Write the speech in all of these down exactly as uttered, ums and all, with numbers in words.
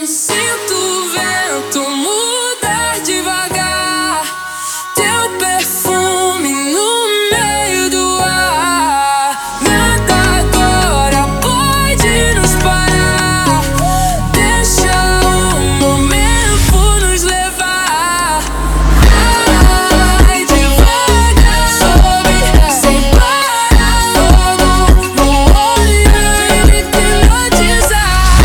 Sinto o vento mudar devagar, teu perfume no meio do ar. Nada agora pode nos parar, deixa o momento nos levar. Vai devagar, sobe sem parar, fogo no olho e me hipnotizar.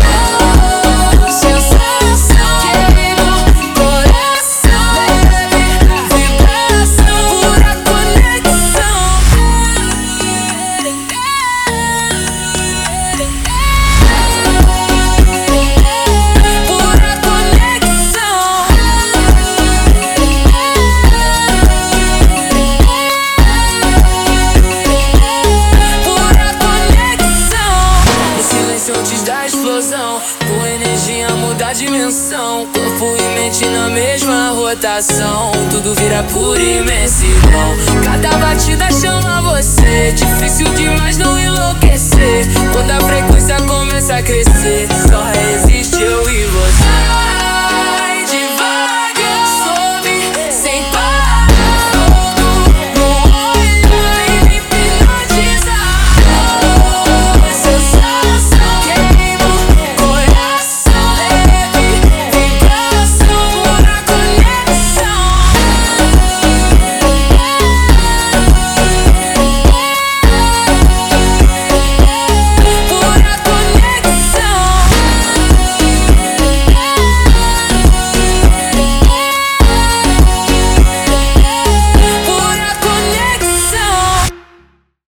Tua energia muda a dimensão, corpo e mente na mesma rotação, tudo vira pura imensidão. Cada batida chama você, difícil demais não enlouquecer. Quando a frequência começa a crescer, só reza.